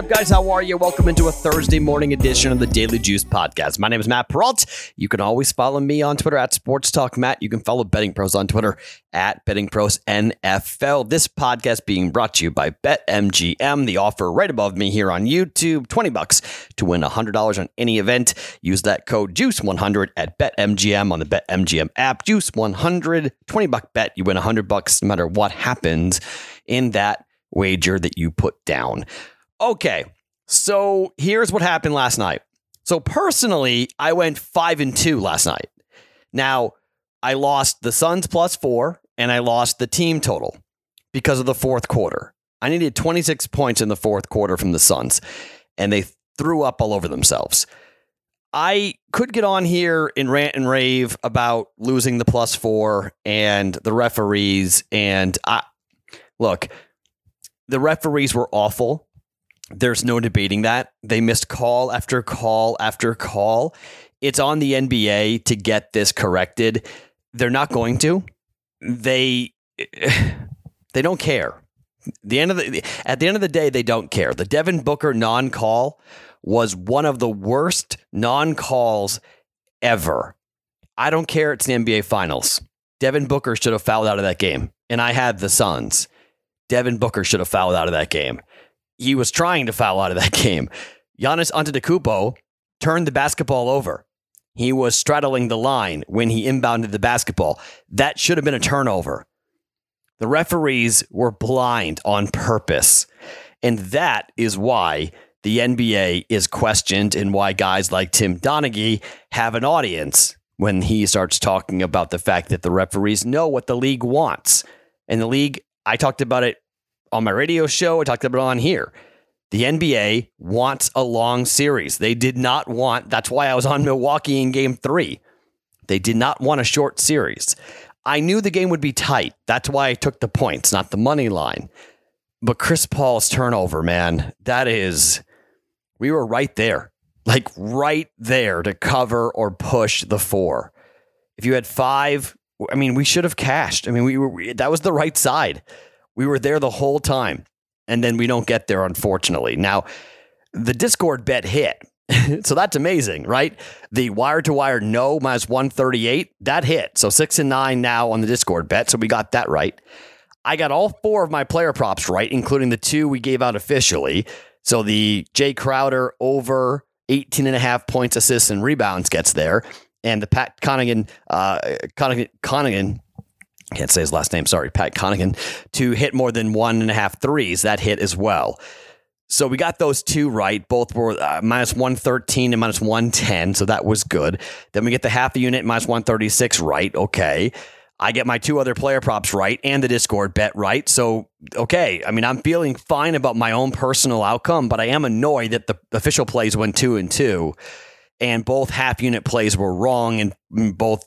up, guys? How are you? Welcome into a Thursday morning edition of the Daily Juice Podcast. My name is Matt Peralt. You can always follow me on Twitter at Sports Talk Matt. You can follow Betting Pros on Twitter at Betting Pros NFL. This podcast being brought to you by BetMGM. The offer right above me here on YouTube, $20 to win $100 on any event. Use that code JUICE100 at BetMGM on the BetMGM app. JUICE100, $20 bet. You win $100 no matter what happens in that wager that you put down. Okay, so here's what happened last night. So personally, I went 5-2 last night. Now, I lost the Suns +4 and I lost the team total because of the fourth quarter. I needed 26 points in the fourth quarter from the Suns, and they threw up all over themselves. I could get on here and rant and rave about losing the +4 and the referees. And look, the referees were awful. There's no debating that. They missed call after call after call. It's on the NBA to get this corrected. They're not going to. They don't care. At the end of the day, they don't care. The Devin Booker non-call was one of the worst non-calls ever. I don't care. It's the NBA Finals. Devin Booker should have fouled out of that game. And I had the Suns. Devin Booker should have fouled out of that game. He was trying to foul out of that game. Giannis Antetokounmpo turned the basketball over. He was straddling the line when he inbounded the basketball. That should have been a turnover. The referees were blind on purpose. And that is why the NBA is questioned and why guys like Tim Donaghy have an audience when he starts talking about the fact that the referees know what the league wants. And the league, I talked about it on my radio show, I talked about it on here. The NBA wants a long series. They did not want, that's why I was on Milwaukee in game 3. They did not want a short series. I knew the game would be tight. That's why I took the points, not the money line. But Chris Paul's turnover, man, we were right there. Like right there to cover or push the 4. If you had 5, we should have cashed. That was the right side. We were there the whole time, and then we don't get there, unfortunately. Now, the Discord bet hit, so that's amazing, right? The wire-to-wire no -138, that hit. So 6-9 now on the Discord bet, so we got that right. I got all 4 of my player props right, including the 2 we gave out officially. So the Jay Crowder over 18.5 points, assists, and rebounds gets there, and the Pat Connaughton, can't say his last name, sorry, Pat Connaughton, to hit more than 1.5 threes. That hit as well. So we got those 2 right. Both were -113 and -110, so that was good. Then we get the half a unit, -136 right. Okay. I get my 2 other player props right and the Discord bet right. So, okay. I'm feeling fine about my own personal outcome, but I am annoyed that the official plays went 2-2, and both half unit plays were wrong, and both,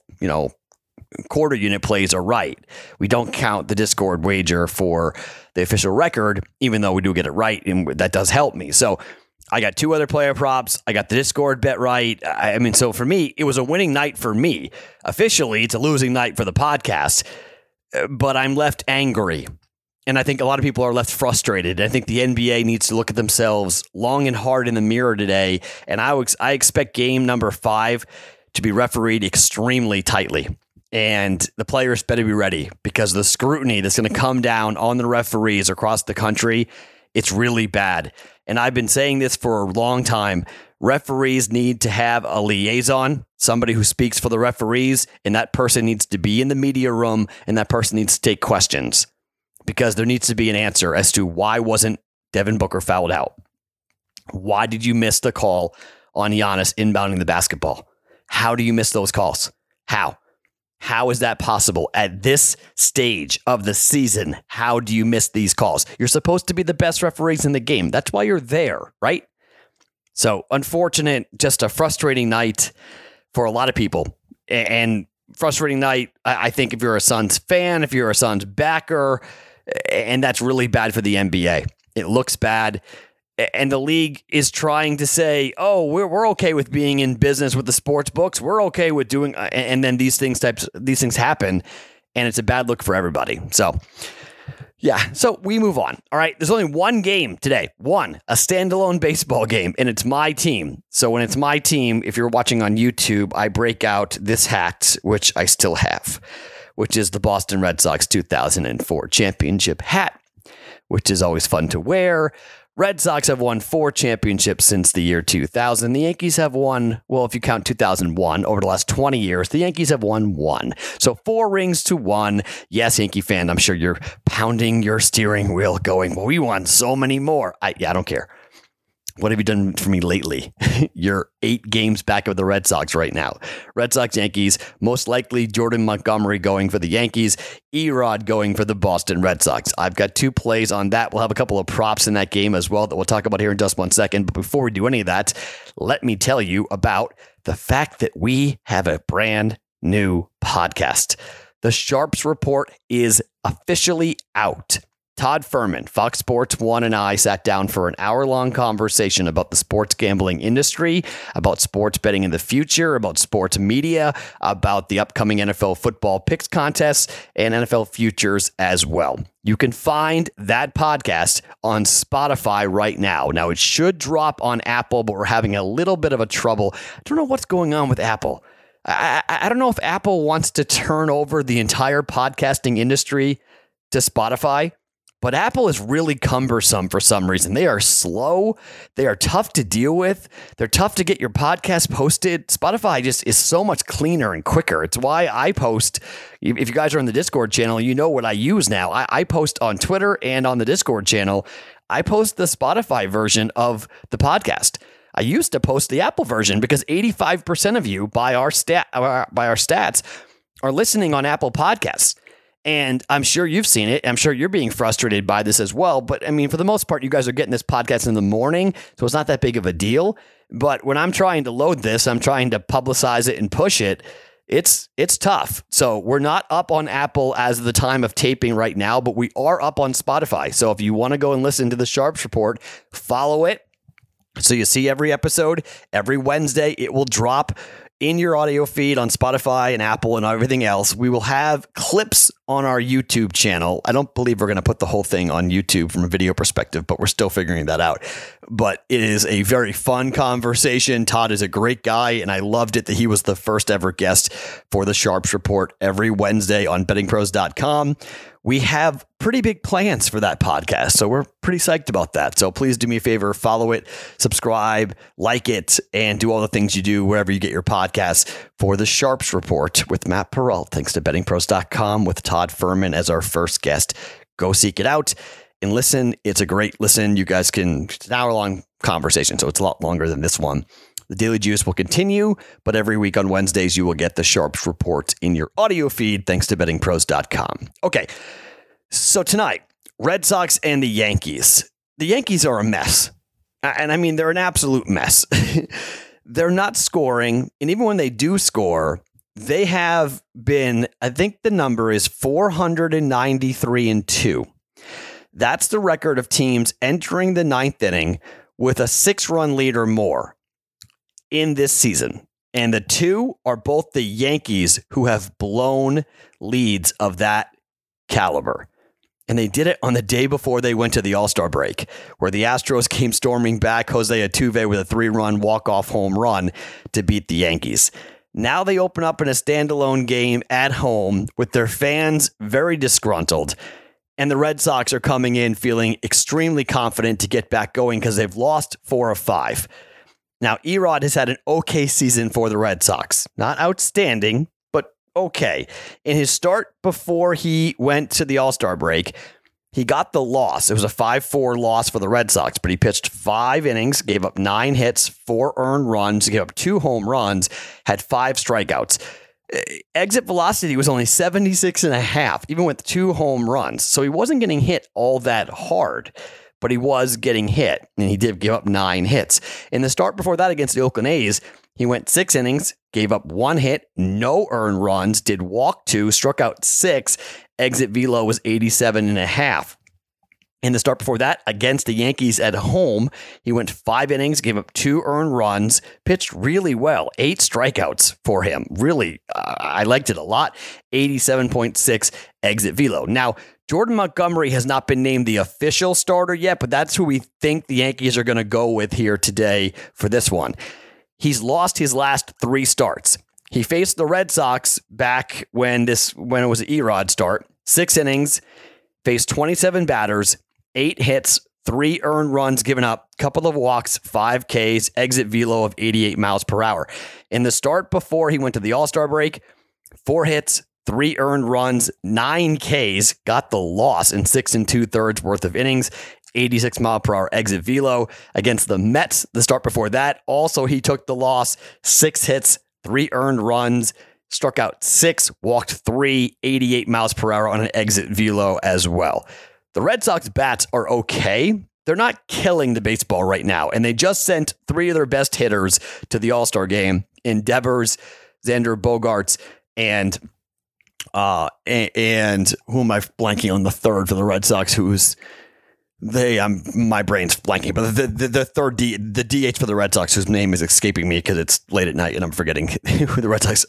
quarter unit plays are right. We don't count the Discord wager for the official record, even though we do get it right, and that does help me. So I got 2 other player props. I got the Discord bet right. So for me, it was a winning night for me. Officially, it's a losing night for the podcast, but I'm left angry. And I think a lot of people are left frustrated. I think the NBA needs to look at themselves long and hard in the mirror today. And I expect game number 5 to be refereed extremely tightly. And the players better be ready, because the scrutiny that's going to come down on the referees across the country, it's really bad. And I've been saying this for a long time. Referees need to have a liaison, somebody who speaks for the referees, and that person needs to be in the media room, and that person needs to take questions, because there needs to be an answer as to why wasn't Devin Booker fouled out? Why did you miss the call on Giannis inbounding the basketball? How do you miss those calls? How? How is that possible at this stage of the season? How do you miss these calls? You're supposed to be the best referees in the game. That's why you're there, right? So unfortunate, just a frustrating night for a lot of people. And frustrating night, I think, if you're a Suns fan, if you're a Suns backer, and that's really bad for the NBA. It looks bad. And the league is trying to say, oh, we're okay with being in business with the sports books. We're okay with doing, and then these things happen, and it's a bad look for everybody. So, Yeah, so we move on. All right, there's only one game today. A standalone baseball game, and it's my team. So when it's my team, if you're watching on YouTube, I break out this hat, which I still have, which is the Boston Red Sox 2004 championship hat, which is always fun to wear. Red Sox have won 4 championships since the year 2000. The Yankees have won, well, if you count 2001, over the last 20 years, the Yankees have won 1. So 4 rings to 1. Yes, Yankee fan, I'm sure you're pounding your steering wheel going, well, we won so many more. I don't care. What have you done for me lately? You're 8 games back of the Red Sox right now. Red Sox, Yankees, most likely Jordan Montgomery going for the Yankees, Erod going for the Boston Red Sox. I've got 2 plays on that. We'll have a couple of props in that game as well that we'll talk about here in just 1 second. But before we do any of that, let me tell you about the fact that we have a brand new podcast. The Sharps Report is officially out. Todd Fuhrman, Fox Sports 1, and I sat down for an hour-long conversation about the sports gambling industry, about sports betting in the future, about sports media, about the upcoming NFL football picks contests, and NFL futures as well. You can find that podcast on Spotify right now. Now, it should drop on Apple, but we're having a little bit of a trouble. I don't know what's going on with Apple. I don't know if Apple wants to turn over the entire podcasting industry to Spotify. But Apple is really cumbersome for some reason. They are slow. They are tough to deal with. They're tough to get your podcast posted. Spotify just is so much cleaner and quicker. It's why I post. If you guys are on the Discord channel, you know what I use now. I post on Twitter and on the Discord channel. I post the Spotify version of the podcast. I used to post the Apple version because 85% of you, by our stats, are listening on Apple Podcasts. And I'm sure you've seen it. I'm sure you're being frustrated by this as well. But I mean, for the most part, you guys are getting this podcast in the morning, so it's not that big of a deal. But when I'm trying to load this, I'm trying to publicize it and push it. It's tough. So we're not up on Apple as of the time of taping right now, but we are up on Spotify. So if you want to go and listen to the Sharps Report, follow it. So you see every episode, every Wednesday, it will drop in your audio feed on Spotify and Apple and everything else. We will have clips on our YouTube channel. I don't believe we're going to put the whole thing on YouTube from a video perspective, but we're still figuring that out. But it is a very fun conversation. Todd is a great guy, and I loved it that he was the first ever guest for the Sharps Report every Wednesday on bettingpros.com. We have pretty big plans for that podcast, so we're pretty psyched about that. So please do me a favor, follow it, subscribe, like it, and do all the things you do wherever you get your podcasts for the Sharps Report with Matt Perrault. Thanks to bettingpros.com with Todd Fuhrman as our first guest. Go seek it out and listen. It's a great listen. You guys can, it's an hour-long conversation, so it's a lot longer than this one. The Daily Juice will continue, but every week on Wednesdays, you will get the Sharps Report in your audio feed, thanks to bettingpros.com. Okay, so tonight, Red Sox and the Yankees. The Yankees are a mess. And I mean, they're an absolute mess. They're not scoring, and even when they do score, they have been, I think the number is 493-2. That's the record of teams entering the 9th inning with a 6-run lead or more in this season. And the 2 are both the Yankees, who have blown leads of that caliber. And they did it on the day before they went to the All-Star break, where the Astros came storming back, Jose Altuve with a 3-run walk-off home run to beat the Yankees. Now they open up in a standalone game at home with their fans very disgruntled. And the Red Sox are coming in feeling extremely confident to get back going because they've lost 4 of 5. Now, Erod has had an okay season for the Red Sox. Not outstanding, but okay. In his start before he went to the All-Star break, he got the loss. It was a 5-4 loss for the Red Sox, but he pitched 5 innings, gave up 9 hits, 4 earned runs, gave up 2 home runs, had 5 strikeouts. Exit velocity was only 76.5, even with 2 home runs. So he wasn't getting hit all that hard, but he was getting hit, and he did give up 9 hits. In the start before that against the Oakland A's, he went 6 innings, gave up 1 hit, no earned runs, did walk 2, struck out 6. Exit velo was 87.5. In the start before that, against the Yankees at home, he went 5 innings, gave up 2 earned runs, pitched really well, 8 strikeouts for him. Really, I liked it a lot. 87.6 exit velo. Now, Jordan Montgomery has not been named the official starter yet, but that's who we think the Yankees are going to go with here today for this one. He's lost his last 3 starts. He faced the Red Sox back when it was an Erod start. 6 innings, faced 27 batters, 8 hits, 3 earned runs given up, couple of walks, 5 Ks, exit velo of 88 miles per hour. In the start before he went to the All-Star break, 4 hits, 3 earned runs, 9 Ks, got the loss in 6 2/3 worth of innings, 86 mile per hour exit velo. Against the Mets, the start before that, also he took the loss, 6 hits, 3 earned runs, struck out 6, walked 3, 88 miles per hour on an exit velo as well. The Red Sox bats are okay. They're not killing the baseball right now, and they just sent 3 of their best hitters to the All-Star game in Devers, Xander Bogaerts, and who am I blanking on the third for the Red Sox? My brain's blanking, but the third the DH for the Red Sox, whose name is escaping me because it's late at night and I'm forgetting who the Red Sox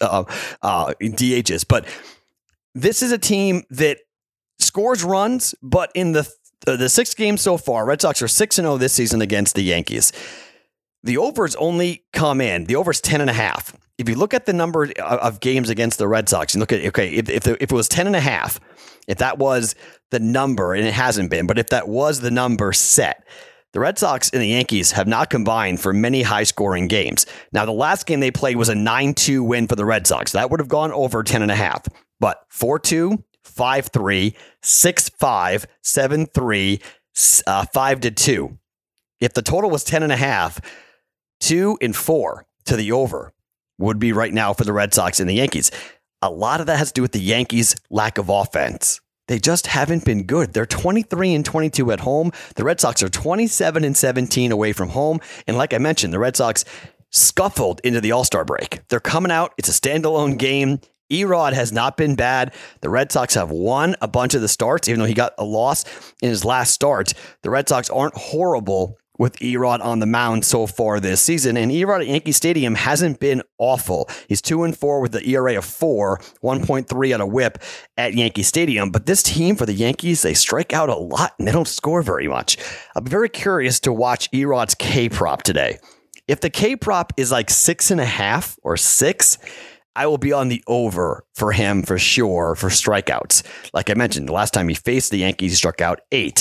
DH is. But this is a team that scores runs, but in the 6 games so far, Red Sox are 6-0 this season against the Yankees. The overs only come in. The over's 10.5. If you look at the number of games against the Red Sox, and look at, okay, if it was 10.5, if that was the number, and it hasn't been, but if that was the number set, the Red Sox and the Yankees have not combined for many high-scoring games. Now, the last game they played was a 9-2 win for the Red Sox. That would have gone over 10.5, but 4-2, 5-3, 6-5, 7-3, 5-2. If the total was 10.5, 2 and 4 to the over would be right now for the Red Sox and the Yankees. A lot of that has to do with the Yankees' lack of offense. They just haven't been good. They're 23-22 at home. The Red Sox are 27-17 away from home. And like I mentioned, the Red Sox scuffled into the All-Star break. They're coming out. It's a standalone game. Erod has not been bad. The Red Sox have won a bunch of the starts, even though he got a loss in his last start. The Red Sox aren't horrible with Erod on the mound so far this season. And Erod at Yankee Stadium hasn't been awful. He's 2-4 with the ERA of 4, 1.3 out of whip at Yankee Stadium. But this team for the Yankees, they strike out a lot and they don't score very much. I'm very curious to watch Erod's K prop today. If the K prop is like 6.5 or 6, I will be on the over for him for sure for strikeouts. Like I mentioned, the last time he faced the Yankees, he struck out 8.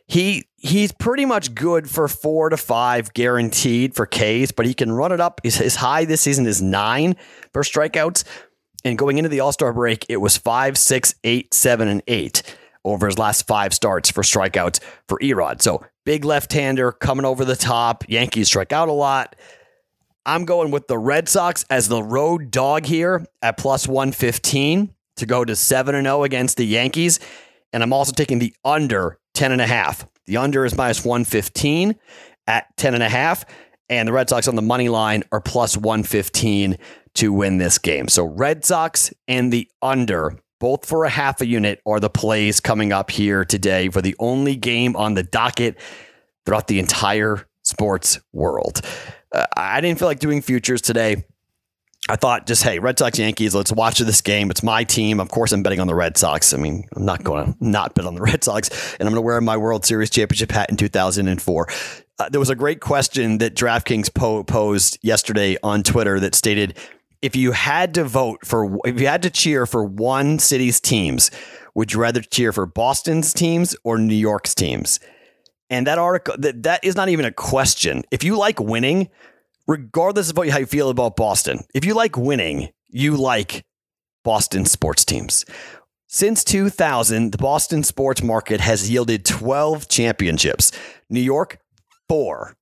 He's pretty much good for 4 to 5 guaranteed for Ks, but he can run it up. His high this season is 9 for strikeouts. And going into the All-Star break, it was 5, 6, 8, 7, and 8 over his last 5 starts for strikeouts for Erod. So big left-hander coming over the top. Yankees strike out a lot. I'm going with the Red Sox as the road dog here at plus 115 to go to 7-0 against the Yankees. And I'm also taking the under 10.5. The under is minus 115 at 10.5. And the Red Sox on the money line are plus 115 to win this game. So Red Sox and the under, both for a half a unit, are the plays coming up here today for the only game on the docket throughout the entire sports world. I didn't feel like doing futures today. I thought just, hey, Red Sox, Yankees, let's watch this game. It's my team. Of course, I'm betting on the Red Sox. I mean, I'm not going to not bet on the Red Sox, and I'm going to wear my World Series championship hat in 2004. There was a great question that DraftKings posed yesterday on Twitter that stated, if you had to cheer for one city's teams, would you rather cheer for Boston's teams or New York's teams? And that article, that is not even a question. If you like winning, regardless of how you feel about Boston, if you like winning, you like Boston sports teams. Since 2000, the Boston sports market has yielded 12 championships. New York, 4.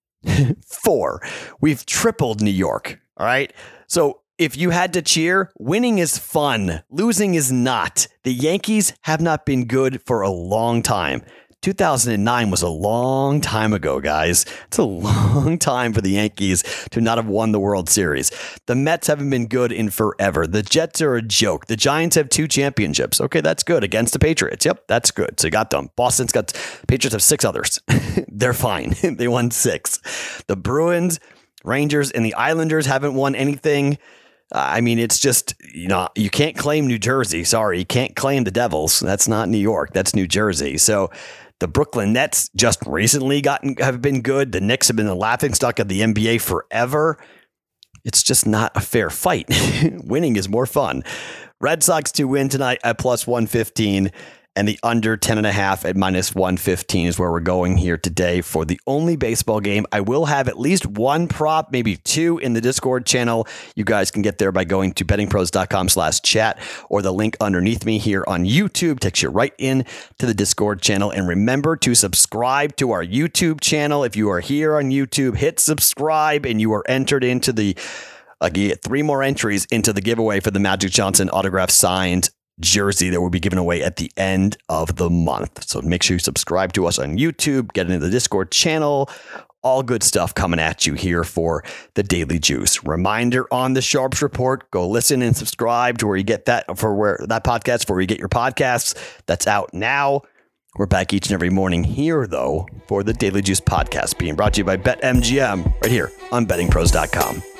4. We've tripled New York. All right. So if you had to cheer, winning is fun. Losing is not. The Yankees have not been good for a long time. 2009 was a long time ago, guys. It's a long time for the Yankees to not have won the World Series. The Mets haven't been good in forever. The Jets are a joke. The Giants have 2 championships. Okay, that's good. Against the Patriots. Yep, that's good. So you got them. Patriots have 6 others. They're fine. They won 6. The Bruins, Rangers, and the Islanders haven't won anything. I mean, it's just, you can't claim New Jersey. Sorry, you can't claim the Devils. That's not New York. That's New Jersey. So the Brooklyn Nets just recently have been good. The Knicks have been the laughingstock of the NBA forever. It's just not a fair fight. Winning is more fun. Red Sox to win tonight at plus 115. And the under 10.5 at minus 115 is where we're going here today for the only baseball game. I will have at least one prop, maybe two in the Discord channel. You guys can get there by going to bettingpros.com/chat or the link underneath me here on YouTube takes you right in to the Discord channel. And remember to subscribe to our YouTube channel. If you are here on YouTube, hit subscribe and you are entered into you get 3 more entries into the giveaway for the Magic Johnson autograph signed jersey that will be given away at the end of the month. So make sure you subscribe to us on YouTube, get into the Discord channel, all good stuff coming at you here for the Daily Juice. Reminder on the Sharps Report, go listen and subscribe to where you get that podcast, for where you get your podcasts. That's out now. We're back each and every morning here, though, for the Daily Juice podcast being brought to you by BetMGM right here on bettingpros.com.